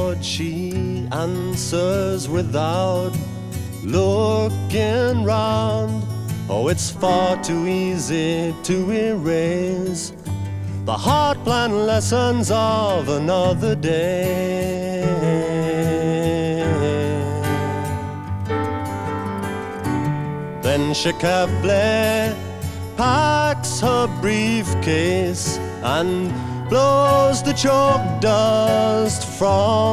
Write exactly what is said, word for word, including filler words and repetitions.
bored, she answers without looking round. Oh, it's far too easy to erase the heart-plan lessons of another day. Then she carefully packs her briefcase and blows the chalk dust from